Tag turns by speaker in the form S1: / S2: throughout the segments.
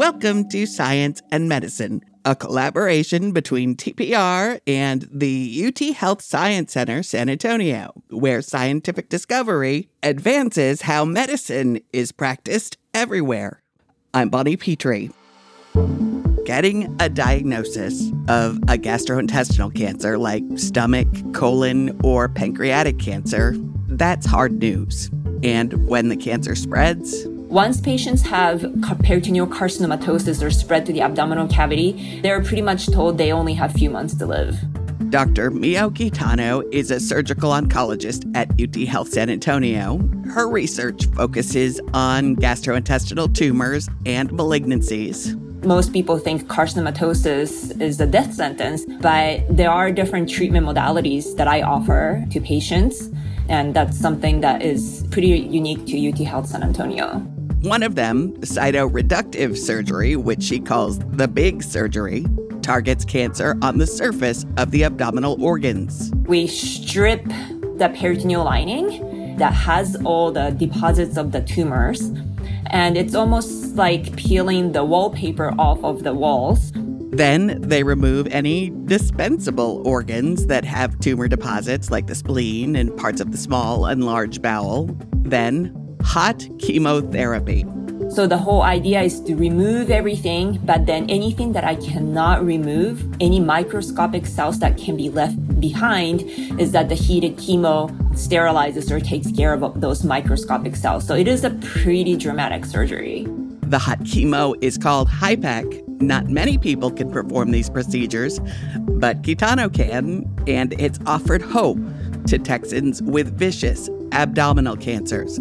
S1: Welcome to Science and Medicine, a collaboration between TPR and the UT Health Science Center San Antonio, where scientific discovery advances how medicine is practiced everywhere. I'm Bonnie Petrie. Getting a diagnosis of a gastrointestinal cancer like stomach, colon, or pancreatic cancer, that's hard news. And when the cancer spreads,
S2: once patients have peritoneal carcinomatosis or spread to the abdominal cavity, they're pretty much told they only have a few months to live.
S1: Dr. Mio Gitano is a surgical oncologist at UT Health San Antonio. Her research focuses on gastrointestinal tumors and malignancies.
S2: Most people think carcinomatosis is a death sentence, but there are different treatment modalities that I offer to patients, and that's something that is pretty unique to UT Health San Antonio.
S1: One of them, cytoreductive surgery, which she calls the big surgery, targets cancer on the surface of the abdominal organs.
S2: We strip the peritoneal lining that has all the deposits of the tumors, and it's almost like peeling the wallpaper off of the walls.
S1: Then they remove any dispensable organs that have tumor deposits like the spleen and parts of the small and large bowel. Then hot chemotherapy.
S2: So the whole idea is to remove everything, but then anything that I cannot remove, any microscopic cells that can be left behind, is that the heated chemo sterilizes or takes care of those microscopic cells. So it is a pretty dramatic surgery.
S1: The hot chemo is called HIPEC. Not many people can perform these procedures, but Gitano can, and it's offered hope to Texans with vicious abdominal cancers.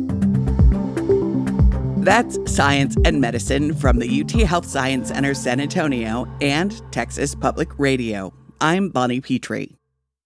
S1: That's Science and Medicine from the UT Health Science Center San Antonio and Texas Public Radio. I'm Bonnie Petrie.